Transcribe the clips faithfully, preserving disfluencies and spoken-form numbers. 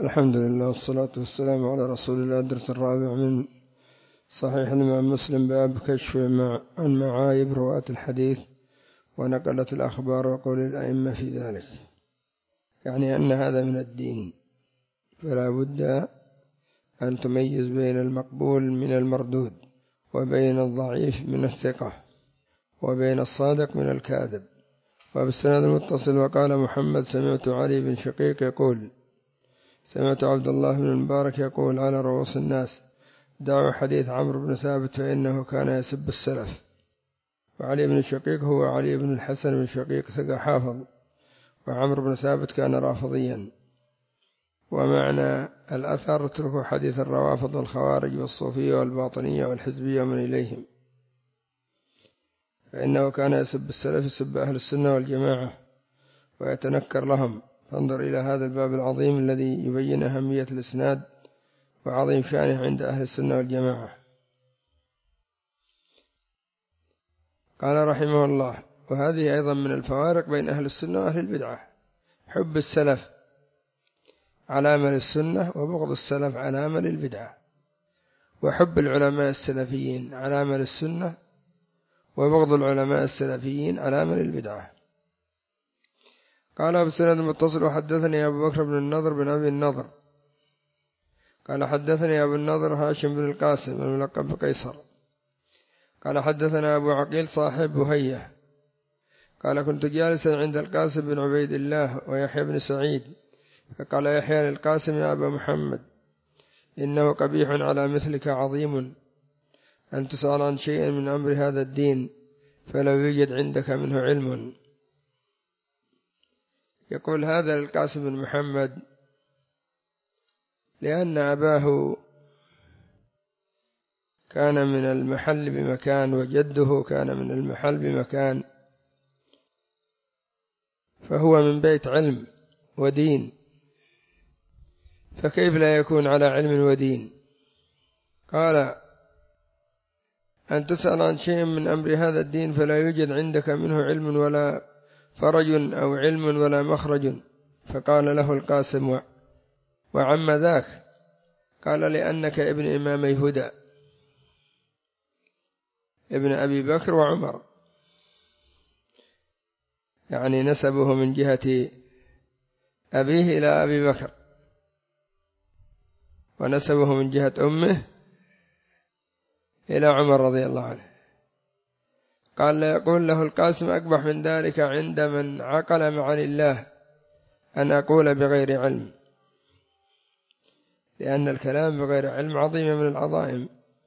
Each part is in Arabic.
الحمد لله والصلاة والسلام على رسول الله. الدرس الرابع من صحيح الإمام مسلم، باب كشف عن معايب رواة الحديث ونقلت الأخبار وقول الأئمة في ذلك، يعني أن هذا من الدين، فلا بد أن تميز بين المقبول من المردود، وبين الضعيف من الثقة، وبين الصادق من الكاذب. وبالسند المتصل وقال محمد: سمعت علي بن شقيق يقول: سمعت عبد الله بن المبارك يقول على رؤوس الناس: دعوا حديث عمرو بن ثابت فإنه كان يسب السلف. وعلي بن شقيق هو علي بن الحسن بن شقيق ثقة حافظ، وعمرو بن ثابت كان رافضيا. ومعنى الأثر: اتركوا حديث الروافض والخوارج والصوفية والباطنية والحزبية ومن إليهم، فإنه كان يسب السلف، يسب أهل السنة والجماعة ويتنكر لهم. فانظر إلى هذا الباب العظيم الذي يبين أهمية الإسناد وعظيم شأنه عند أهل السنة والجماعة. قال رحمه الله: وهذه أيضا من الفوارق بين أهل السنة وأهل البدعة: حب السلف علامة للسنة، وبغض السلف علامة للبدعة، وحب العلماء السلفيين علامة للسنة، وبغض العلماء السلفيين علامة للبدعة. قال بالسند المتصل: وحدثني أبو بكر بن النضر بن أبي النضر قال حدثني أبو النضر هاشم بن القاسم الملقب بقيصر قال حدثنا أبو عقيل صاحب بهية قال: كنت جالسا عند القاسم بن عبيد الله ويحيى بن سعيد، فقال يحيى للقاسم: يا أبا محمد، إنه قبيح على مثلك عظيم أن تسأل عن شيء من أمر هذا الدين فلو يوجد عندك منه علم. يقول هذا للقاسم بن محمد لأن أباه كان من المحل بمكان، وجده كان من المحل بمكان، فهو من بيت علم ودين، فكيف لا يكون على علم ودين؟ قال: أن تسأل عن شيء من أمر هذا الدين فلا يوجد عندك منه علم ولا فرج أو علم ولا مخرج. فقال له القاسم: وعم ذاك؟ قال: لأنك ابن إمامي هدى، ابن أبي بكر وعمر، يعني نسبه من جهة أبيه إلى أبي بكر، ونسبه من جهة أمه إلى عمر رضي الله عنه. قال: لا يقول له القاسم: أقبح من ذلك عند من عقل معاني الله أن أقول بغير علم، لأن الكلام بغير علم عظيمة من العظائم،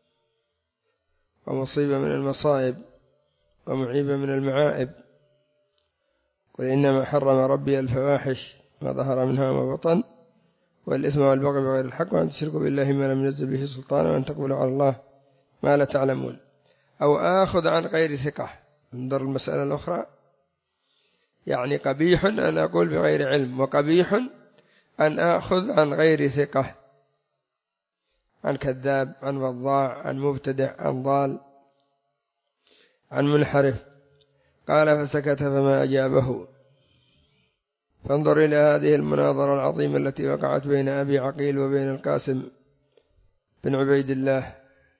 ومصيبة من المصائب، ومعيبة من المعائب. قل إنما حرم ربي الفواحش ما ظهر منها وما بطن، والإثم والبغي بغير الحق، وأن تشركوا بالله ما لم ينزل به سلطانا، وأن تقولوا على الله ما لا تعلمون. أو آخذ عن غير ثقة. انظر المسألة الأخرى، يعني قبيح أن أقول بغير علم، وقبيح أن آخذ عن غير ثقة، عن كذاب، عن وضاع، عن مبتدع، عن ضال، عن منحرف. قال: فسكت فما أجابه. فانظر إلى هذه المناظرة العظيمة التي وقعت بين أبي عقيل وبين القاسم بن عبيد الله.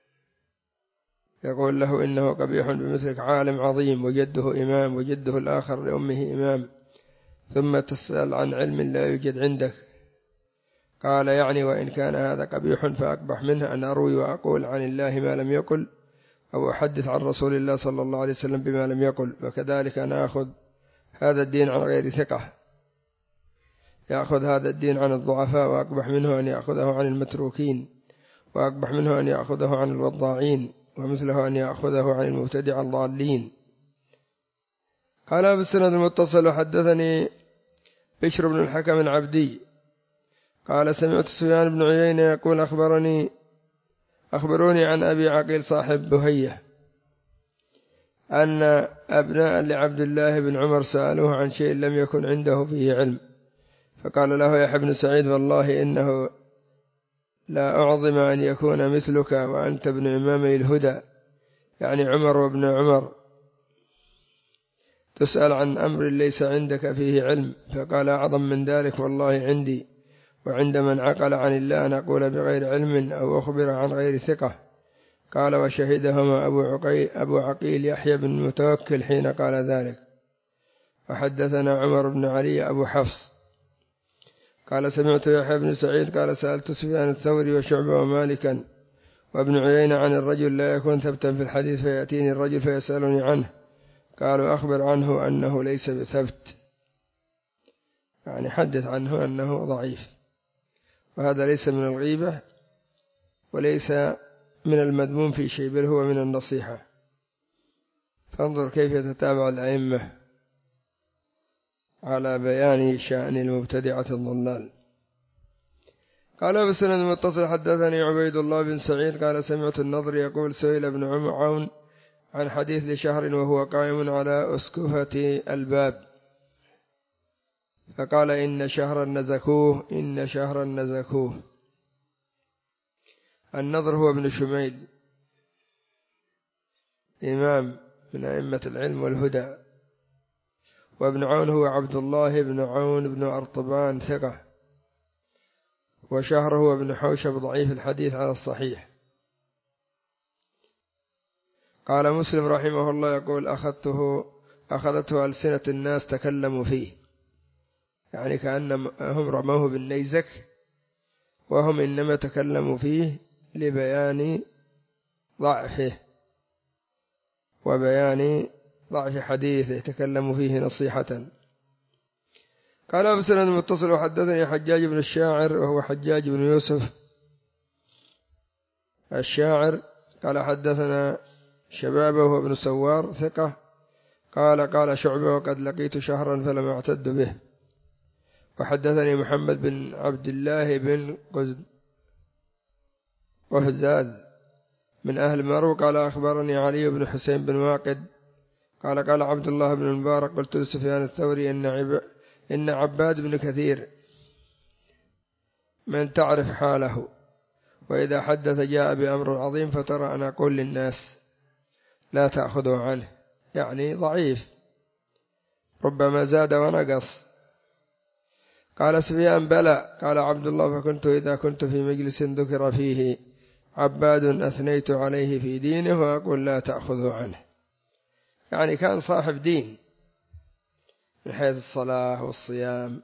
يقول له: إنه قبيح بمثلك، عالم عظيم وجده إمام وجده الآخر لأمه إمام، ثم تسأل عن علم لا يوجد عندك. قال: يعني وإن كان هذا قبيح فأقبح منه أن أروي وأقول عن الله ما لم يقل، أو أحدث عن رسول الله صلى الله عليه وسلم بما لم يقل. وكذلك أنا أخذ هذا الدين عن غير ثقة، يأخذ هذا الدين عن الضعفاء، وأقبح منه أن يأخذه عن المتروكين، وأقبح منه أن يأخذه عن الوضاعين، ومثله أن يأخذه عن المبتدع الضالين. قال بالسند المتصل: حدثني بشر بن الحكم العبدي قال: سمعت سفيان بن عيينة يقول: أخبرني أخبروني عن أبي عقيل صاحب بهية أن أبناء لعبد الله بن عمر سألوه عن شيء لم يكن عنده فيه علم، فقال له يحيى بن سعيد: والله إنه لا أعظم أن يكون مثلك وأنت ابن إمامي الهدى، يعني عمر وابن عمر، تسأل عن أمر ليس عندك فيه علم. فقال: أعظم من ذلك والله عندي، وعند من عقل عن الله نقول بغير علم أو أخبر عن غير ثقة. قال وشهدهما أبو عقيل, أبو عقيل يحيى بن المتوكل حين قال ذلك. وحدثنا عمر بن علي أبو حفص قال سمعت يحيى بن سعيد قال سألت سفيان الثوري وشعبة ومالكا وابن عيينة عن الرجل لا يكون ثبتا في الحديث فيأتيني الرجل فيسألني عنه قالوا أخبر عنه أنه ليس بثبت، يعني حدث عنه أنه ضعيف، وهذا ليس من الغيبة وليس من المذموم في شيء، بل هو من النصيحة. فانظر كيف يتتابع الأئمة على بيان شأن المبتدعة الضلال. قال بسند المتصل حدثني عبيد الله بن سعيد قال سمعت النضر يقول سئل ابن عون عن حديث لشهر وهو قائم على أسكفة الباب فقال إن شهرا نزكوه إن شهرا نزكوه. النضر هو ابن شميل إمام من أئمة العلم والهدى، وابن عون هو عبد الله بن عون بن أرطبان ثقة، وشهر هو ابن حوشب ضعيف الحديث على الصحيح. قال مسلم رحمه الله يقول أخذته أخذته ألسنة الناس تكلموا فيه، يعني كأنهم رموه بالنيزك وهم إنما تكلموا فيه لبيان ضعفه وبيان ضعف حديثه، تكلموا فيه نصيحة. قال بسند المتصل وحدثني حجاج بن الشاعر وهو حجاج بن يوسف الشاعر قال حدثنا شبابه وابن سوار ثقة قال قال شعبة وقد لقيت شهرا فلم أعتد به. وحدثني محمد بن عبد الله بن قهزاد من أهل مرو قال أخبرني علي بن حسين بن واقد قال قال عبد الله بن المبارك قلت لسفيان الثوري إن, عب... إن عباد بن كثير من تعرف حاله، وإذا حدث جاء بأمر عظيم فترى أن أقول للناس لا تأخذوا عنه، يعني ضعيف ربما زاد ونقص. قال سفيان بلى قال عبد الله فكنت إذا كنت في مجلس ذكر فيه عباد أثنيت عليه في دينه وأقول لا تأخذوا عنه، يعني كان صاحب دين من حيث الصلاة والصيام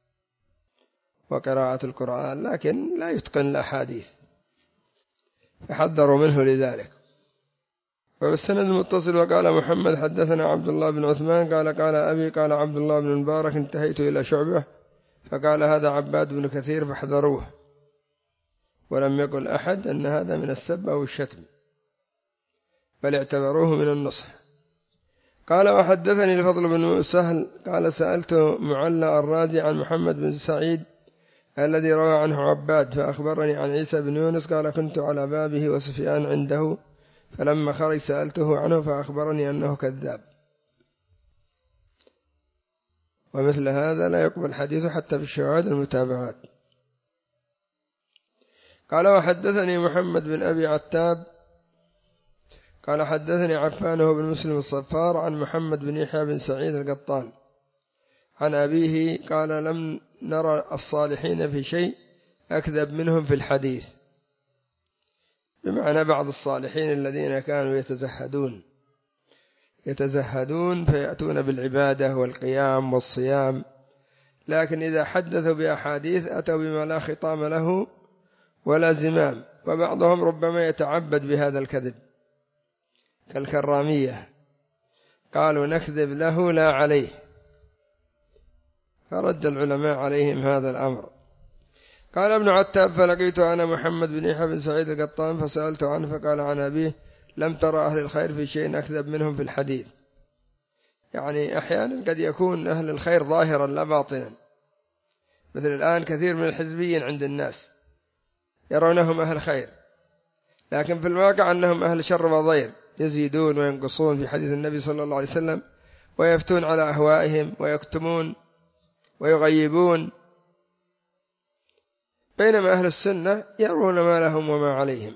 وقراءة القرآن، لكن لا يتقن الأحاديث فحذروا منه لذلك. والسند المتصل وقال محمد حدثنا عبد الله بن عثمان قال قال أبي قال عبد الله بن المبارك انتهيت إلى شعبة فقال هذا عباد بن كثير فاحذروه، ولم يقل أحد أن هذا من السب أو الشتم بل اعتبروه من النصح. قال وحدثني الفضل بن سهل قال سألت معلى الرازي عن محمد بن سعيد الذي روى عنه عباد فأخبرني عن عيسى بن يونس قال كنت على بابه وسفيان عنده فلما خرج سألته عنه فأخبرني أنه كذاب، ومثل هذا لا يقبل حديثه حتى في الشواهد المتابعات. قال وحدثني محمد بن أبي عتاب قال حدثني عفان بن مسلم الصفار عن محمد بن يحيى بن سعيد القطان عن أبيه قال لم نرى الصالحين في شيء أكذب منهم في الحديث، بمعنى بعض الصالحين الذين كانوا يتزهدون يتزهدون فيأتون بالعبادة والقيام والصيام، لكن إذا حدثوا بأحاديث أتوا بما لا خطام له ولا زمام، وبعضهم ربما يتعبد بهذا الكذب كالكرامية قالوا نكذب له لا عليه، فرد العلماء عليهم هذا الأمر. قال ابن عتاب فلقيت أنا محمد بن يحيى بن سعيد القطان فسألت عنه فقال عن أبيه لم ترى أهل الخير في شيء أكذب منهم في الحديث، يعني أحيانا قد يكون أهل الخير ظاهرا لا باطنا، مثل الآن كثير من الحزبيين عند الناس يرونهم أهل خير لكن في الواقع أنهم أهل شر وضير، يزيدون وينقصون في حديث النبي صلى الله عليه وسلم ويفتون على أهوائهم ويكتمون ويغيبون، بينما أهل السنة يرون ما لهم وما عليهم.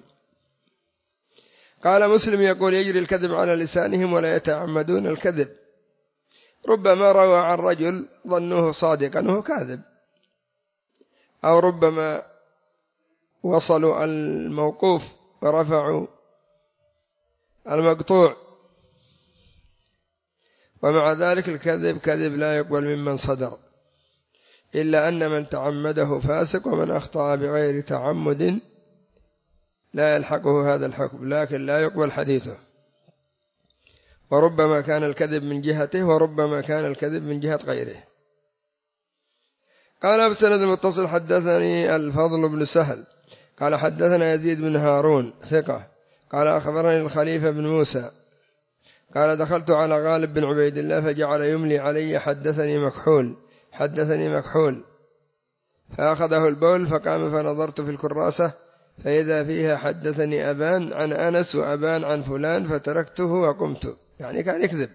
قال مسلم يقول يجري الكذب على لسانهم ولا يتعمدون الكذب، ربما روى عن رجل ظنوه صادقا وهو كاذب، أو ربما وصلوا الموقوف ورفعوا المقطوع. ومع ذلك الكذب كذب لا يقبل ممن صدر، إلا أن من تعمده فاسق، ومن أخطأ بغير تعمد لا يلحقه هذا الحكم، لكن لا يقبل حديثه. وربما كان الكذب من جهته، وربما كان الكذب من جهة غيره. قال بسند المتصل حدثني الفضل بن سهل قال حدثنا يزيد بن هارون ثقة قال أخبرني الخليفة بن موسى قال دخلت على غالب بن عبيد الله فجعل يملي علي حدثني مكحول حدثني مكحول فأخذه البول فقام فنظرت في الكراسة فإذا فيها حدثني أبان عن أنس وأبان عن فلان فتركته وقمت. يعني كان يكذب،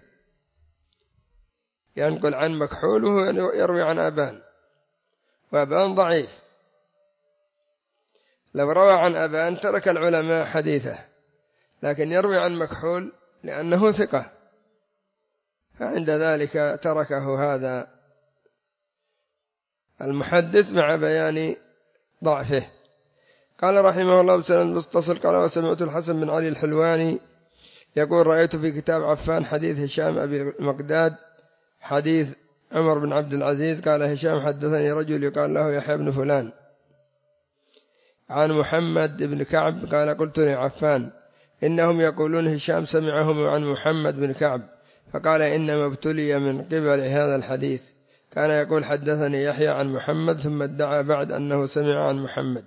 ينقل عن مكحول وهو يروي عن أبان، وأبان ضعيف. لو روى عن أبان ترك العلماء حديثه، لكن يروي عن مكحول لأنه ثقة، فعند ذلك تركه هذا المحدث مع بيان ضعفه. قال رحمه الله بسند متصل قال وسمعت الحسن بن علي الحلواني يقول رأيت في كتاب عفان حديث هشام أبي المقداد حديث عمر بن عبد العزيز قال هشام حدثني رجل يقال له يحيى بن فلان عن محمد بن كعب قال قلت لعفان إنهم يقولون هشام سمعهم عن محمد بن كعب، فقال إنما ابتلي من قبل هذا الحديث، كان يقول حدثني يحيى عن محمد ثم ادعى بعد أنه سمع عن محمد.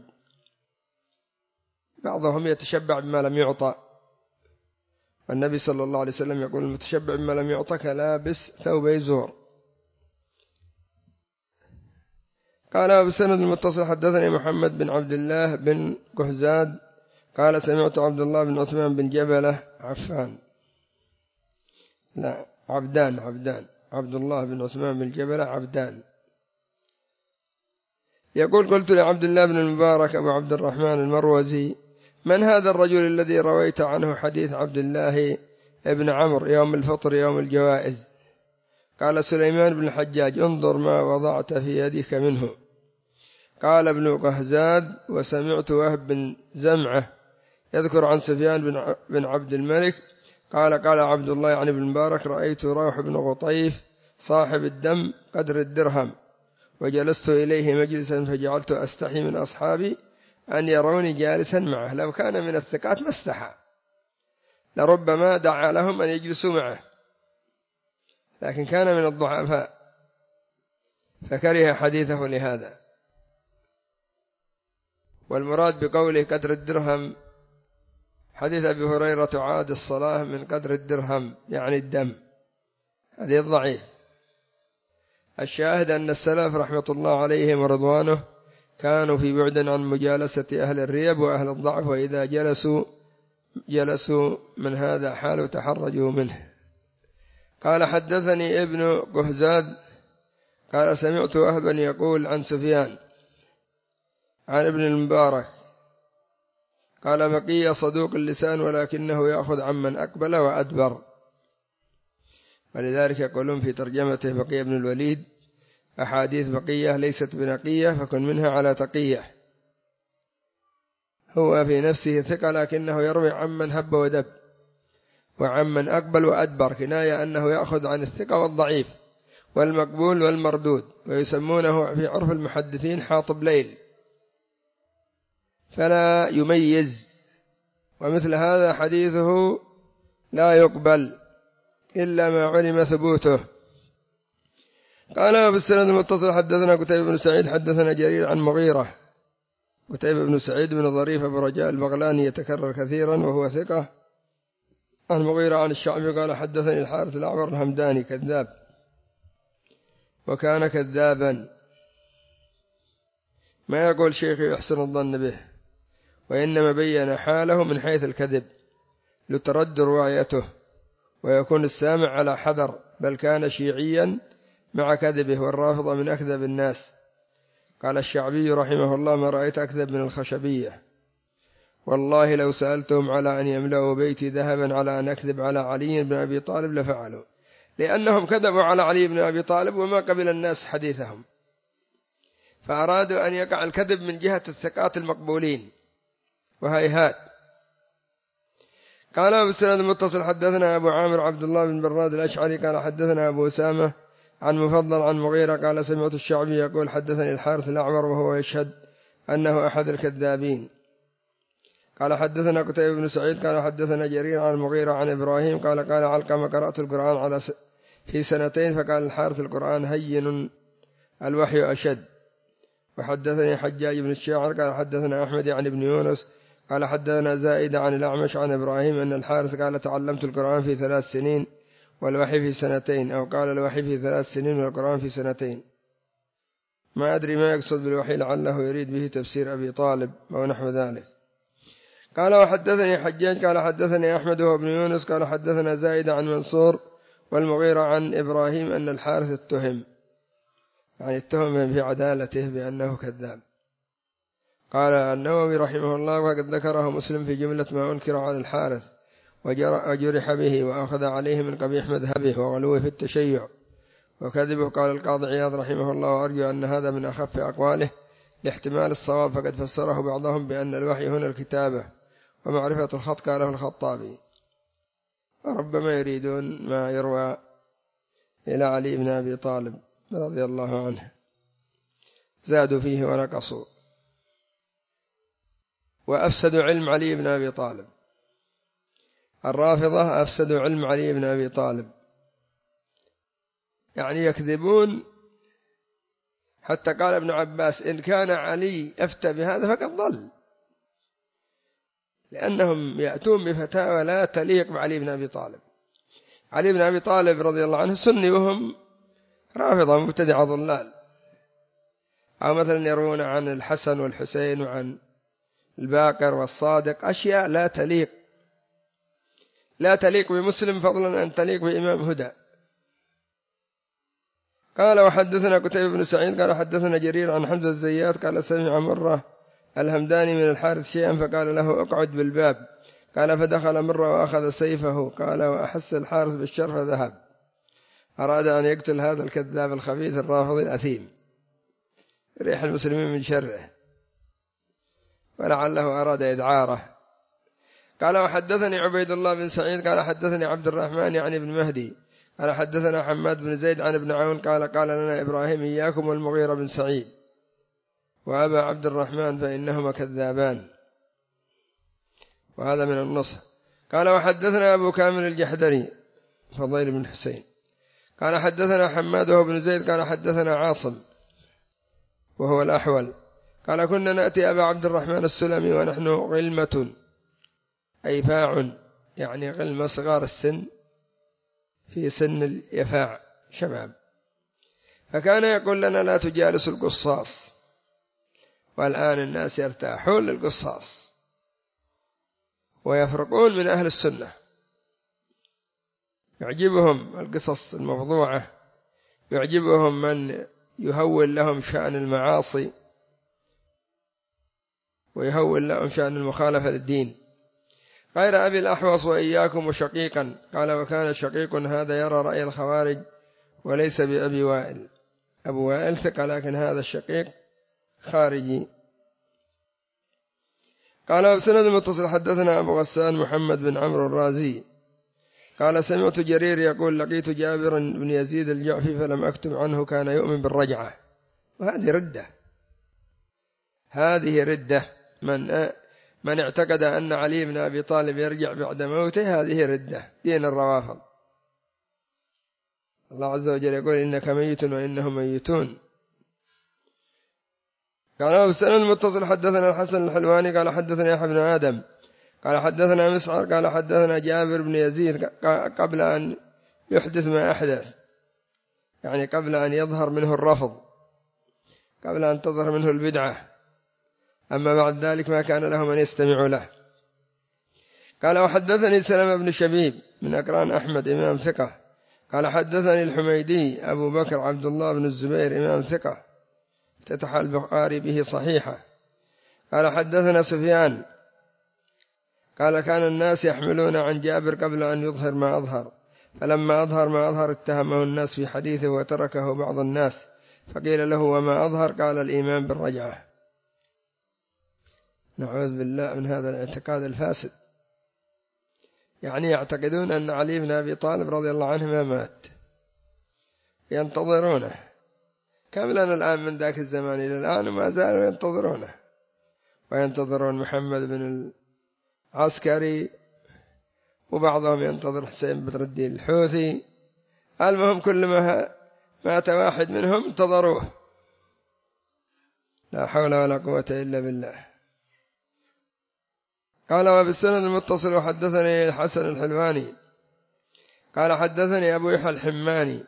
بعضهم يتشبع بما لم يعطى، والنبي صلى الله عليه وسلم يقول المتشبع بما لم يعطى كلابس ثوبي زور. قال بسند المتصل حدثني محمد بن عبد الله بن قهزاد قال سمعت عبد الله بن عثمان بن جبلة عفان لا عبدان عبدان عبد الله بن عثمان بن جبلة عبدان يقول قلت لعبد الله بن المبارك أبو عبد الرحمن المروزي من هذا الرجل الذي رويت عنه حديث عبد الله ابن عمرو يوم الفطر يوم الجوائز؟ قال سليمان بن الحجاج انظر ما وضعت في يدك منه. قال ابن قهزاد وسمعت وهب بن زمعة يذكر عن سفيان بن عبد الملك قال قال عبد الله يعني بن مبارك رأيت روح بن غطيف صاحب الدم قدر الدرهم وجلست إليه مجلسا فجعلت أستحي من أصحابي أن يروني جالسا معه. لو كان من الثقات ما استحى، لربما دعا لهم أن يجلسوا معه، لكن كان من الضعفاء فكره حديثه لهذا. والمراد بقوله قدر الدرهم حديث أبي هريرة تعاد الصلاة من قدر الدرهم يعني الدم، حديث ضعيف. الشاهد أن السلف رحمة الله عليهم ورضوانه كانوا في بعد عن مجالسة أهل الريب وأهل الضعف، وإذا جلسوا جلسوا من هذا حال وتحرجوا منه. قال حدثني ابن قهزاد قال سمعت وهبا يقول عن سفيان عن ابن المبارك قال بقية صدوق اللسان ولكنه يأخذ عمن أقبل وأدبر، ولذلك يقولون في ترجمته بقية بن الوليد أحاديث بقية ليست بنقية فكن منها على تقية. هو في نفسه ثقة لكنه يروي عمن هب ودب وعمن أقبل وأدبر، كناية أنه يأخذ عن الثقة والضعيف والمقبول والمردود، ويسمونه في عرف المحدثين حاطب ليل، فلا يميز. ومثل هذا حديثه لا يقبل إلا ما علم ثبوته. قال بالسند المتصل حدثنا قتيبة بن سعيد حدثنا جرير عن مغيرة. قتيبة بن سعيد بن ظريف أبو رجاء البغلاني يتكرر كثيرا وهو ثقة، عن مغيرة عن الشعبي قال حدثني الحارث الأعور الهمداني كذاب وكان كذابا، ما يقول شيخ يحسن الظن به، وإنما بين حاله من حيث الكذب لترد روايته ويكون السامع على حذر، بل كان شيعيا مع كذبه والرافضة من أكذب الناس. قال الشعبي رحمه الله ما رأيت أكذب من الخشبية، والله لو سألتهم على أن يملأوا بيتي ذهبا على أن أكذب على علي بن أبي طالب لفعلوا، لأنهم كذبوا على علي بن أبي طالب وما قبل الناس حديثهم، فأرادوا أن يقع الكذب من جهة الثقات المقبولين وهيهات. قال بالسند المتصل حدثنا أبو عامر عبد الله بن براد الأشعري قال حدثنا أبو أسامة عن مفضل عن مغيرة قال سمعت الشعبي يقول حدثني الحارث الأعور وهو يشهد أنه أحد الكذابين. قال حدثنا قتيبة بن سعيد قال حدثنا جرير عن المغيرة عن إبراهيم قال قال علقمة قرأت القرآن على س... في سنتين فقال الحارث القرآن هين الوحي أشد. وحدثني حجاج بن الشاعر قال حدثنا أحمد عن ابن يونس قال حدثنا زائد عن الأعمش عن إبراهيم أن الحارث قال تعلمت القرآن في ثلاث سنين والوحي في سنتين، أو قال الوحي في ثلاث سنين والقرآن في سنتين. ما أدري ما يقصد بالوحي، لعله يريد به تفسير أبي طالب أو نحو ذلك. قال وحدثني حجاج قال حدثني أحمد وابن يونس قال حدثنا زائد عن منصور والمغيرة عن إبراهيم أن الحارث اتهم، يعني اتهم في عدالته بأنه كذاب. قال النووي رحمه الله وقد ذكره مسلم في جملة ما أنكر على الحارث وجرح به وأخذ عليه من قبيح مذهبه وغلوه في التشيع وكذبه. قال القاضي عياض رحمه الله وأرجو أن هذا من أخف أقواله لاحتمال الصواب، فقد فسره بعضهم بأن الوحي هنا الكتابة ومعرفة الخط قاله الخطابي، وربما يريدون ما يروى إلى علي بن أبي طالب رضي الله عنه، زادوا فيه ونقصوا وأفسدوا علم علي بن أبي طالب. الرافضة أفسدوا علم علي بن أبي طالب، يعني يكذبون. حتى قال ابن عباس إن كان علي أفتى بهذا فقد ضل، لأنهم يأتون بفتاوى لا تليق بعلي بن أبي طالب. علي بن أبي طالب رضي الله عنه سني وهم رافضة مبتدعة ضلال، أو مثلا يرون عن الحسن والحسين وعن الباقر والصادق أشياء لا تليق لا تليق بمسلم، فضلا أن تليق بإمام هدى. قال وحدثنا قتيبة بن سعيد قال حدثنا جرير عن حمزة الزيات قال سمع مرة الهمداني من الحارث شيئا فقال له اقعد بالباب، قال فدخل مرة وأخذ سيفه، قال وأحس الحارث بالشر فذهب. أراد أن يقتل هذا الكذاب الخبيث الرافض الأثيم ريح المسلمين من شره، ولعله أراد إدعاره. قال وحدثني عبيد الله بن سعيد قال حدثني عبد الرحمن يعني ابن مهدي قال حدثنا حماد بن زيد عن ابن عون قال قال لنا إبراهيم إياكم والمغيرة بن سعيد وأبا عبد الرحمن فإنهما كذابان، وهذا من النصح. قال وحدثنا أبو كامل الجحدري فضيل بن حسين قال حدثنا حماد بن زيد قال حدثنا عاصم وهو الأحول قال كنا نأتي أبا عبد الرحمن السلمي ونحن غلمة أيفاع، يعني غلمة صغار السن في سن اليفاع شباب، فكان يقول لنا لا تجالس القصاص، والآن الناس يرتاحون للقصاص ويفرقون من أهل السنة، يعجبهم القصص الموضوعة، يعجبهم من يهول لهم شأن المعاصي ويهول لهم شأن المخالفة للدين. غير أبي الأحوص وإياكم وشقيقا قال وكان شقيق هذا يرى رأي الخوارج وليس بأبي وائل، أبو وائل ثقة لكن هذا الشقيق خارجي. قال بسند المتصل حدثنا أبو غسان محمد بن عمرو الرازي قال سمعت جرير يقول لقيت جابر بن يزيد الجعفي فلم أكتب عنه كان يؤمن بالرجعة، وهذه ردة، هذه ردة من من اعتقد أن علي بن أبي طالب يرجع بعد موته، هذه ردة دين الروافض. الله عز وجل يقول إنك ميت وإنهم ميتون. قال بسند المتصل حدثنا الحسن الحلواني قال حدثنا يحيى بن آدم قال حدثنا مسعر قال حدثنا جابر بن يزيد قبل أن يحدث ما أحدث، يعني قبل أن يظهر منه الرفض، قبل أن تظهر منه البدعة، أما بعد ذلك ما كان له من يستمع له. قال وحدثني سلمة بن شبيب من أقران أحمد إمام ثقة قال حدثني الحميدي أبو بكر عبد الله بن الزبير إمام ثقة افتتح البخاري به صحيحة قال حدثنا سفيان قال كان الناس يحملون عن جابر قبل أن يظهر ما أظهر، فلما أظهر ما أظهر اتهمه الناس في حديثه وتركه بعض الناس، فقيل له وما أظهر؟ قال الإيمان بالرجعة. نعوذ بالله من هذا الاعتقاد الفاسد، يعني يعتقدون أن علي بن أبي طالب رضي الله عنه ما مات، ينتظرونه. كم لنا الآن من ذاك الزمان إلى الآن وما زالوا ينتظرونه، وينتظرون محمد بن العسكري، وبعضهم ينتظر حسين بدر الدين الحوثي. المهم كل ما مات واحد منهم انتظروه. لا حول ولا قوة إلا بالله. قال وبالسند المتصل وحدثني الحسن الحلواني قال حدثني أبو يحيى الحماني،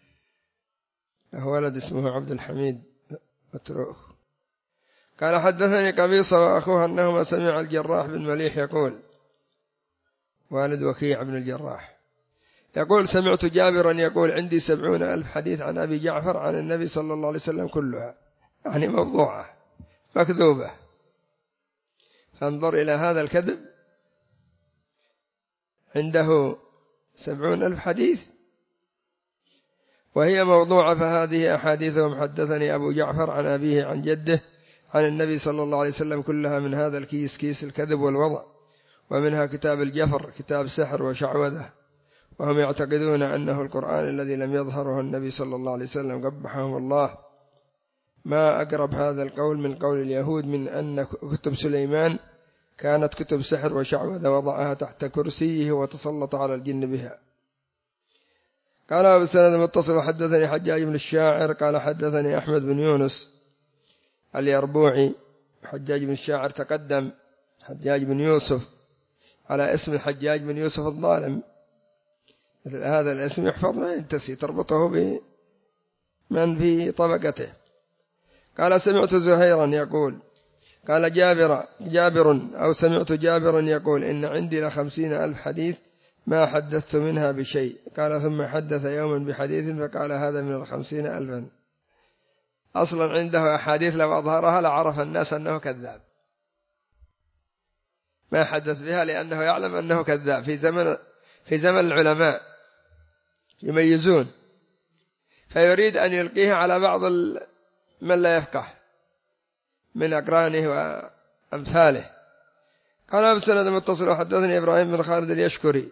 له ولد اسمه عبد الحميد متروك، قال حدثني قبيصة وأخوه أنهما سمع الجراح بن مليح يقول، والد وكيع بن الجراح، يقول سمعت جابرا يقول عندي سبعون ألف حديث عن أبي جعفر عن النبي صلى الله عليه وسلم كلها، يعني موضوعة مكذوبة. فانظر إلى هذا الكذب، عنده سبعون ألف حديث وهي موضوعة. فهذه أحاديثهم حدثني أبو جعفر عن أبيه عن جده عن النبي صلى الله عليه وسلم كلها من هذا الكيس، كيس الكذب والوضع، ومنها كتاب الجفر، كتاب سحر وشعوذة. وهم يعتقدون أنه القرآن الذي لم يظهره النبي صلى الله عليه وسلم قبحهم الله. ما أقرب هذا القول من قول اليهود من أن كتب سليمان كانت كتب سحر وشعوذة وضعها تحت كرسيه وتسلط على الجن بها. قال بالسند المتصل وحدثني حجاج بن الشاعر قال حدثني أحمد بن يونس اليربوعي. حجاج بن الشاعر تقدم، حجاج بن يوسف على اسم الحجاج بن يوسف الظالم، مثل هذا الاسم يحفظ ما ينتسي، تربطه بمن في طبقته. قال سمعت زهيرا يقول قال جابر جابر أو سمعت جابرا يقول إن عندي لخمسين ألف حديث ما حدثت منها بشيء. قال ثم حدث يوما بحديث فقال هذا من الخمسين ألفا. أصلا عنده أحاديث لو أظهرها لعرف الناس أنه كذاب، ما حدث بها لأنه يعلم أنه كذاب. في زمن في زمن العلماء يميزون، فيريد أن يلقيه على بعض من لا يفقه من أقرانه وأمثاله. قال بالسند المتصل وحدثني إبراهيم بن خالد اليشكري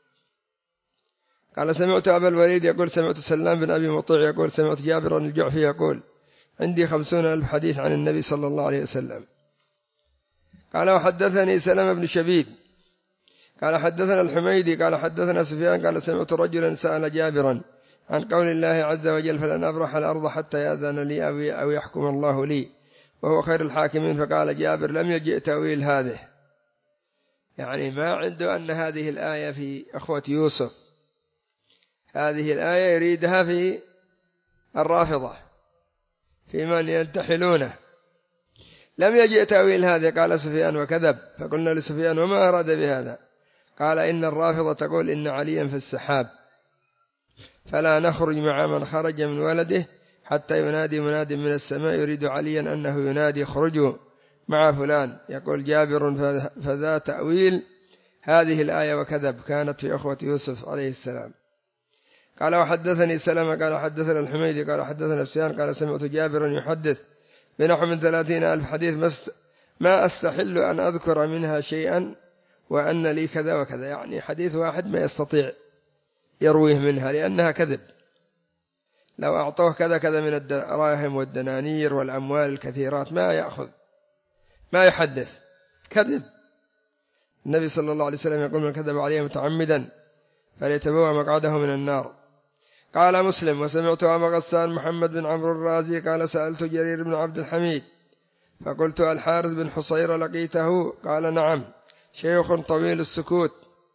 قال سمعت أبا الوليد يقول سمعت سلام بن أبي مطيع يقول سمعت جابر الجعفي يقول عندي خمسون ألف حديث عن النبي صلى الله عليه وسلم. قال وحدثني سلام بن شبيب قال حدثنا الحميدي قال حدثنا سفيان قال سمعت رجلا سأل جابرا عن قول الله عز وجل فلن أبرح الأرض حتى يأذن لي أو يحكم الله لي وهو خير الحاكمين. فقال جابر لم يجئ تأويل هذه، يعني ما عنده أن هذه الآية في أخوة يوسف، هذه الآية يريدها في الرافضة في من ينتحلونه. لم يجئ تأويل هذه. قال سفيان وكذب. فقلنا لسفيان وما أراد بهذا؟ قال إن الرافضة تقول إن عليا في السحاب فلا نخرج مع من خرج من ولده حتى ينادي مناد من السماء يريد عليا أنه ينادي خرجوا مع فلان. يقول جابر فذا تأويل هذه الآية وكذب، كانت في أخوة يوسف عليه السلام. قال وحدثني سلمة قال حدثنا الحميدي قال حدثنا سفيان قال سمعت جابرا يحدث بنحو من ثلاثين ألف حديث ما أستحل أن أذكر منها شيئا وأن لي كذا وكذا، يعني حديث واحد ما يستطيع يرويه منها لأنها كذب. لو أعطوه كذا كذا من الدراهم والدنانير والأموال الكثيرات ما يأخذ، ما يحدث، كذب. النبي صلى الله عليه وسلم يقول من كذب عليه متعمدا فليتبوأ مقعده من النار. قال مسلم وسمعت أبا غسان محمد بن عمرو الرازي قال سألت جرير بن عبد الحميد فقلت الحارث بن حصير لقيته؟ قال نعم، شيخ طويل السكوت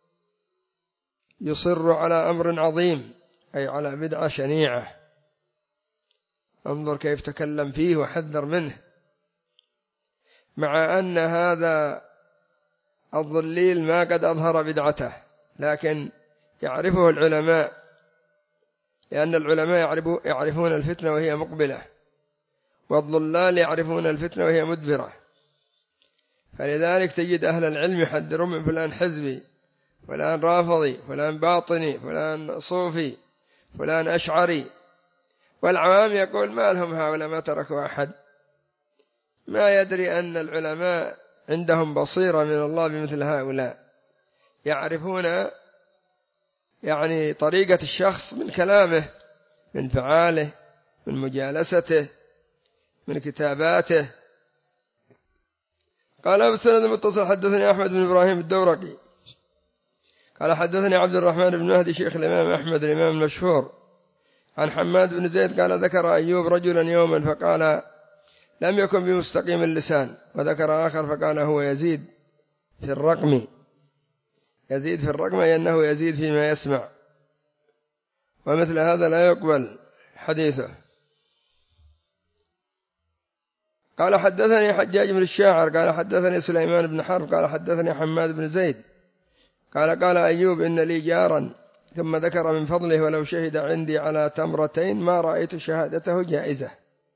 يصر على أمر عظيم، أي على بدعة شنيعة. انظر كيف تكلم فيه وحذر منه، مع أن هذا الضليل ما قد أظهر بدعته، لكن يعرفه العلماء، لأن العلماء يعرفون الفتنة وهي مقبلة، والضلال يعرفون الفتنة وهي مدبرة. فلذلك تجد أهل العلم يحذرون من فلان حزبي، فلان رافضي، فلان باطني، فلان صوفي، فلان أشعري، والعوام يقول ما لهم هؤلاء ما تركوا أحد، ما يدري أن العلماء عندهم بصيرة من الله بمثل هؤلاء، يعرفون يعني طريقة الشخص من كلامه، من فعاله، من مجالسته، من كتاباته. قال أبو السند المتصل حدثني أحمد بن إبراهيم الدورقي قال حدثني عبد الرحمن بن مهدي شيخ الإمام أحمد الإمام المشهور عن حماد بن زيد قال ذكر أيوب رجلا يوما فقال لم يكن بمستقيم اللسان، وذكر آخر فقال هو يزيد في الرقم، يزيد في الرقم أي أنه يزيد فيما يسمع، ومثل هذا لا يقبل حديثه. قال حدثني حجاج بن الشاعر قال حدثني سليمان بن حرب قال حدثني حماد بن زيد قال قال أيوب إن لي جارا، ثم ذكر من فضله ولو شهد عندي على تمرتين ما رأيت شهادته جائزة.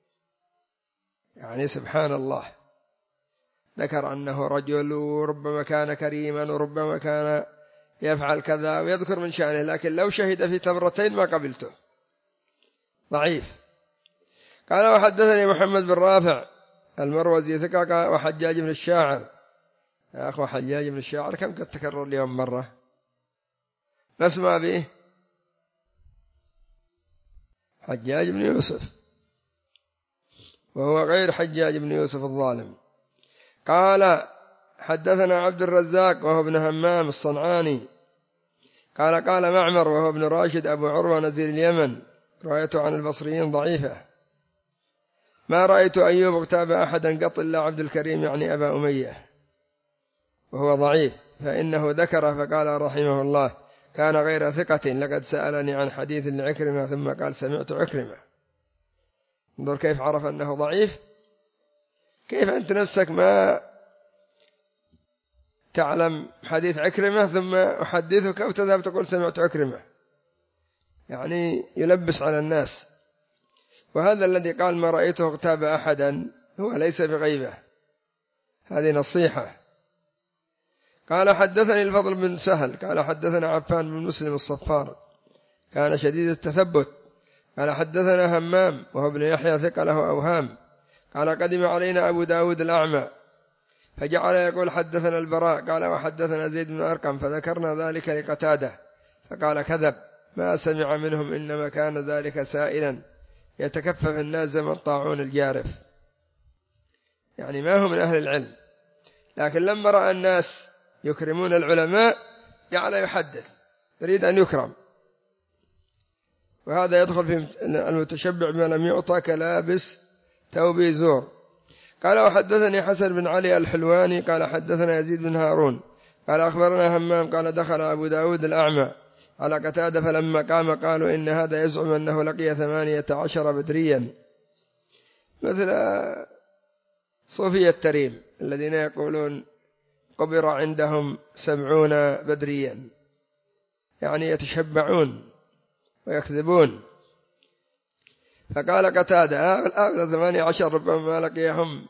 يعني سبحان الله، ذكر أنه رجل وربما كان كريما وربما كان يفعل كذا ويذكر من شأنه، لكن لو شهد في تمرتين ما قبلته، ضعيف. قال وحدثني محمد بن رافع المروزي ثقة وحجاج بن الشاعر. يا أخو حجاج بن الشاعر كم قد تكرر اليوم مرة، ما اسمع به؟ حجاج بن يوسف، وهو غير حجاج بن يوسف الظالم. قال حدثنا عبد الرزاق وهو ابن همام الصنعاني قال قال معمر وهو ابن راشد أبو عروة نزيل اليمن روايته عن البصريين ضعيفة. ما رأيت أيوب اغتاب أحدا قط إلا عبد الكريم يعني أبا أمية، وهو ضعيف، فإنه ذكر فقال رحمه الله كان غير ثقة، لقد سألني عن حديث لعكرمة ثم قال سمعت عكرمة. انظر كيف عرف أنه ضعيف، كيف أنت نفسك ما تعلم حديث عكرمة ثم أحدثك وتذهب تقول سمعت عكرمة، يعني يلبس على الناس. وهذا الذي قال ما رأيته اغتاب أحدا هو ليس بغيبة، هذه نصيحة. قال حدثني الفضل بن سهل قال حدثنا عفان بن مسلم الصفار كان شديد التثبت قال حدثنا همام وهو ابن يحيى ثقة له أوهام قال قدم علينا أبو داود الأعمى فجعل يقول حدثنا البراء قال وحدثنا زيد بن أرقم فذكرنا ذلك لقتادة فقال كذب ما سمع منهم إنما كان ذلك سائلا يتكفف الناس زمن طاعون الجارف، يعني ما هو من أهل العلم، لكن لما رأى الناس يكرمون العلماء جعل يحدث، يريد أن يكرم، وهذا يدخل في المتشبع بما لم يعطى كلابس توبي زور. قال وحدثني حسن بن علي الحلواني قال حدثنا يزيد بن هارون قال أخبرنا همام قال دخل أبو داود الأعمى على قتادة فلما قام قالوا إن هذا يزعم أنه لقي ثمانية عشر بدريا، مثل صوفية التريم الذين يقولون قبر عندهم سبعون بدريا، يعني يتشبعون ويكذبون. فقال قتادة أغلى ثمانية عشر ربما لقيهم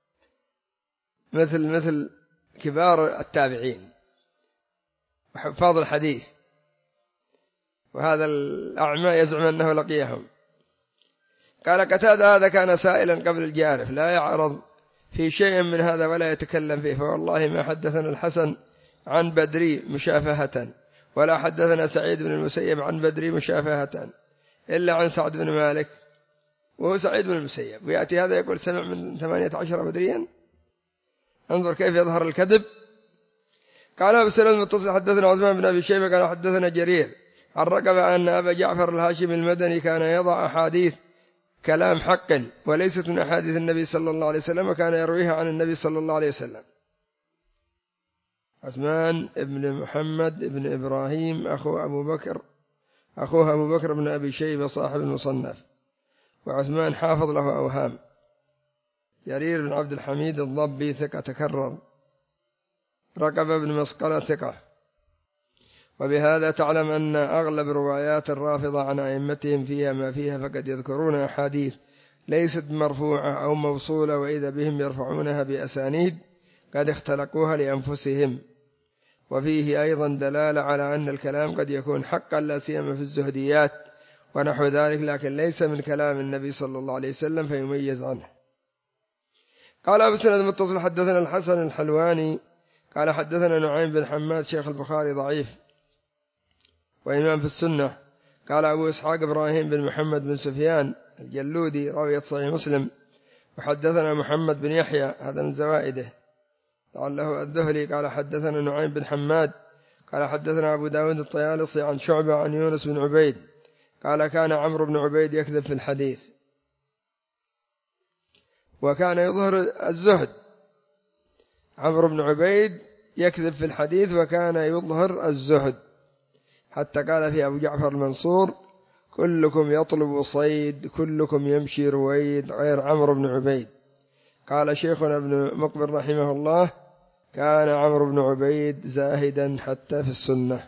مثل مثل كبار التابعين وحفاظ الحديث، وهذا الأعمى يزعم أنه لقيهم. قال قتادة هذا كان سائلا قبل الجارف لا يعرض في شيء من هذا ولا يتكلم فيه، فوالله ما حدثنا الحسن عن بدري مشافهة ولا حدثنا سعيد بن المسيب عن بدري مشافهة إلا عن سعد بن مالك وهو سعيد بن المسيب، ويأتي هذا يقول سمع من ثمانية عشر بدريا. انظر كيف يظهر الكذب. قال أبو سلمة المتصل حدثنا عثمان بن أبي شيبة قال حدثنا جرير عن رقبة أن أبا جعفر الهاشمي المدني كان يضع أحاديث كلام حق وليست من أحاديث النبي صلى الله عليه وسلم وكان يرويها عن النبي صلى الله عليه وسلم. عثمان بن محمد بن إبراهيم أخو أبو بكر أخوه أبو بكر بن أبي شيبة صاحب المصنف، وعثمان حافظ له أوهام. جرير بن عبد الحميد الضبي ثقة تكرر. رقبة بن مسقلة ثقة. وبهذا تعلم أن أغلب روايات الرافضة عن أئمتهم فيها ما فيها، فقد يذكرون أحاديث ليست مرفوعة أو موصولة وإذا بهم يرفعونها بأسانيد قد اختلقوها لأنفسهم. وفيه أيضا دلالة على أن الكلام قد يكون حقا لا سيما في الزهديات ونحو ذلك، لكن ليس من كلام النبي صلى الله عليه وسلم فيميز عنه. قال أبو سند متصل حدثنا الحسن الحلواني قال حدثنا نعيم بن حماد شيخ البخاري ضعيف وإمام في السنة. قال أبو إسحاق إبراهيم بن محمد بن سفيان الجلودي راوية صحيح مسلم. وحدثنا محمد بن يحيى هذا من زوائده لعله الذهلي قال حدثنا نعيم بن حماد قال حدثنا أبو داود الطيالسي عن شعبة عن يونس بن عبيد قال كان عمرو بن عبيد يكذب في الحديث وكان يظهر الزهد. عمرو بن عبيد يكذب في الحديث وكان يظهر الزهد، حتى قال في أبو جعفر المنصور كلكم يطلب صيد كلكم يمشي رويد غير عمرو بن عبيد. قال شيخنا ابن مقبل رحمه الله كان عمرو بن عبيد زاهدا حتى في السنة.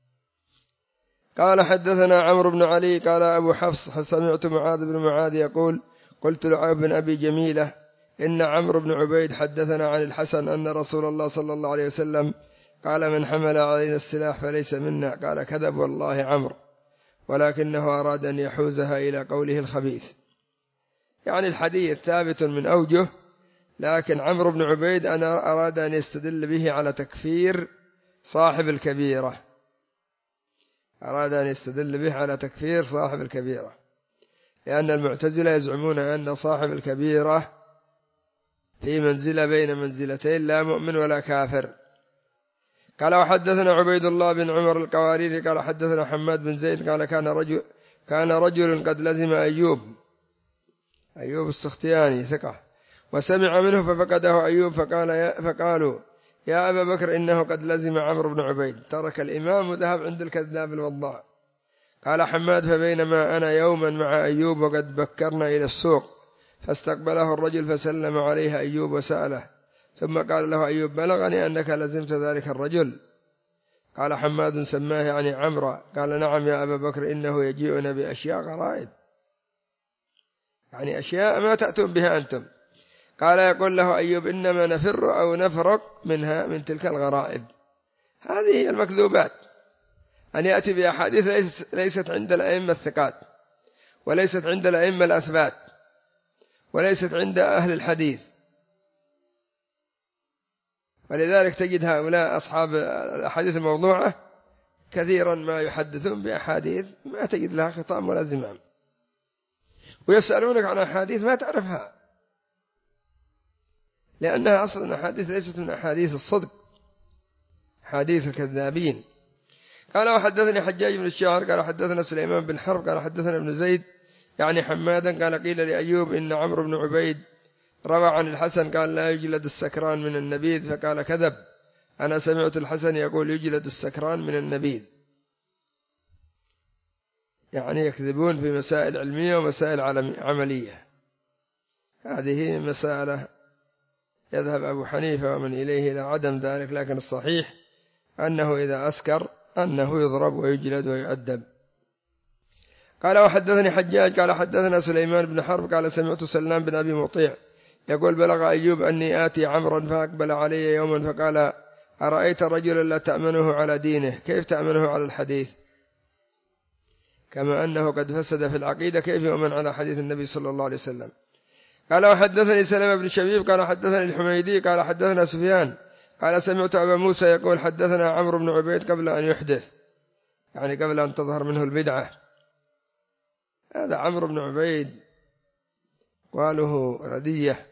قال حدثنا عمرو بن علي قال أبو حفص سمعت معاذ بن معاذ يقول قلت لعيب بن أبي جميلة إن عمرو بن عبيد حدثنا عن الحسن أن رسول الله صلى الله عليه وسلم قال من حمل علينا السلاح فليس منا. قال كذب والله عمرو ولكنه أراد أن يحوزها إلى قوله الخبيث. يعني الحديث ثابت من أوجه، لكن عمرو بن عبيد أنا أراد أن يستدل به على تكفير صاحب الكبيرة أراد أن يستدل به على تكفير صاحب الكبيرة لأن المعتزلة يزعمون أن صاحب الكبيرة في منزلة بين منزلتين لا مؤمن ولا كافر. قال وحدثنا عبيد الله بن عمر القواريري قال حدثنا حماد بن زيد قال كان رجل كان رجل قد لزم أيوب أيوب السختياني ثقة وسمع منه ففقده أيوب فقال يا فقالوا يا أبا بكر إنه قد لزم عمرو بن عبيد. ترك الإمام وذهب عند الكذاب الوضاع. قال حماد فبينما أنا يوما مع أيوب وقد بكرنا إلى السوق فاستقبله الرجل فسلم عليه أيوب وسأله ثم قال له أيوب بلغني أنك لزمت ذلك الرجل. قال حماد سماه يعني عمرو. قال نعم يا أبا بكر إنه يجيئنا بأشياء غرائب يعني أشياء ما تأتون بها أنتم. قال يقول له أيوب إنما نفر أو نفرق منها من تلك الغرائب. هذه هي المكذوبات أن يأتي بأحاديث ليست عند الأئمة الثقات وليست عند الأئمة الأثبات وليست عند أهل الحديث. ولذلك تجد هؤلاء أصحاب الأحاديث الموضوعة كثيرا ما يحدثون بأحاديث ما تجد لها خطام ولا زمام ويسألونك عن أحاديث ما تعرفها لأنها أصلا أحاديث ليست من أحاديث الصدق حديث الكذابين. قال وحدثني حجاج بن الشاعر قال حدثنا سليمان بن حرب قال حدثنا ابن زيد يعني حمادا قال قيل لأيوب إن عمرو بن عبيد روى عن الحسن قال لا يجلد السكران من النبيذ فقال كذب أنا سمعت الحسن يقول يجلد السكران من النبيذ. يعني يكذبون في مسائل علمية ومسائل عملية. هذه مسألة يذهب أبو حنيفة ومن إليه إلى عدم ذلك، لكن الصحيح أنه إذا أسكر أنه يضرب ويجلد ويؤدب. قال وحدثني حجاج قال حدثنا سليمان بن حرب قال سمعت سلام بن أبي مطيع يقول بلغ أيوب أني آتي عمرا فأقبل علي يوما فقال أرأيت رجلا لا تأمنه على دينه كيف تأمنه على الحديث كما أنه قد فسد في العقيدة كيف يؤمن على حديث النبي صلى الله عليه وسلم. قال وحدثني سلمة بن شبيب قال حدثني الحميدي قال حدثنا سفيان قال سمعت أبا موسى يقول حدثنا عمرو بن عبيد قبل أن يحدث يعني قبل أن تظهر منه البدعة. هذا عمرو بن عبيد قاله ردية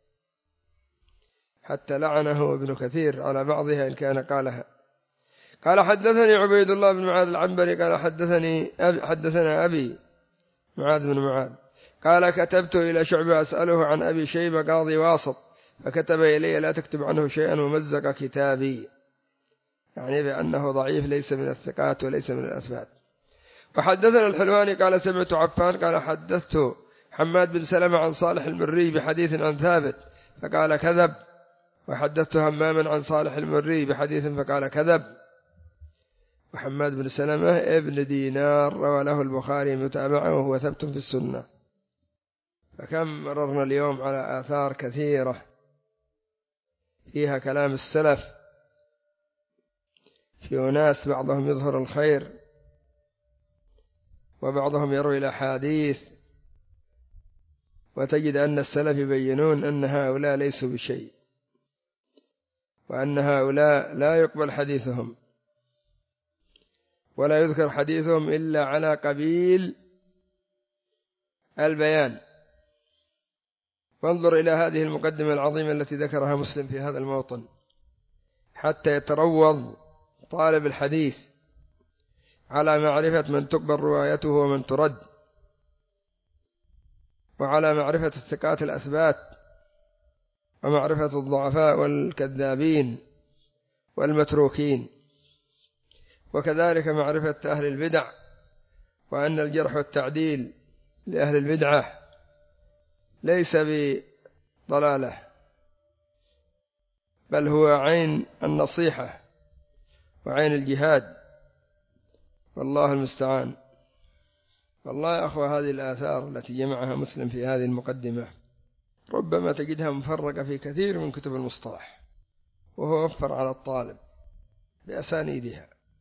حتى لعنه ابن كثير على بعضها إن كان قالها. قال حدثني عبيد الله بن معاذ العنبري قال حدثني أبي حدثنا أبي معاذ بن معاذ قال كتبت إلى شعبة أسأله عن أبي شيبة قاضي واسط فكتب إلي لا تكتب عنه شيئا ومزق كتابي يعني بأنه ضعيف ليس من الثقات وليس من الأثبات. وحدثنا الحلواني قال سمعت عفان قال حدثت حماد بن سلمة عن صالح المري بحديث عن ثابت فقال كذب وحدثت هماما عن صالح المري بحديث فقال كذب. وحماد بن سلمة ابن دينار روى له البخاري متابعة وهو ثبت في السنة. فكم مررنا اليوم على آثار كثيرة فيها كلام السلف في أناس بعضهم يظهر الخير وبعضهم يروي الأحاديث، وتجد أن السلف يبينون أن هؤلاء ليسوا بشيء، وأن هؤلاء لا يقبل حديثهم ولا يذكر حديثهم إلا على قبيل البيان. وانظر إلى هذه المقدمة العظيمة التي ذكرها مسلم في هذا الموطن، حتى يتروض طالب الحديث على معرفة من تقبل روايته ومن ترد، وعلى معرفة الثقات الأثبات، ومعرفة الضعفاء والكذابين والمتروكين، وكذلك معرفة أهل البدع، وأن الجرح والتعديل لأهل البدعة ليس بضلالة، بل هو عين النصيحة وعين الجهاد، والله المستعان. والله يا أخوة، هذه الآثار التي جمعها مسلم في هذه المقدمة ربما تجدها مفرقة في كثير من كتب المصطلح، وهو وفر على الطالب بأسانيدها.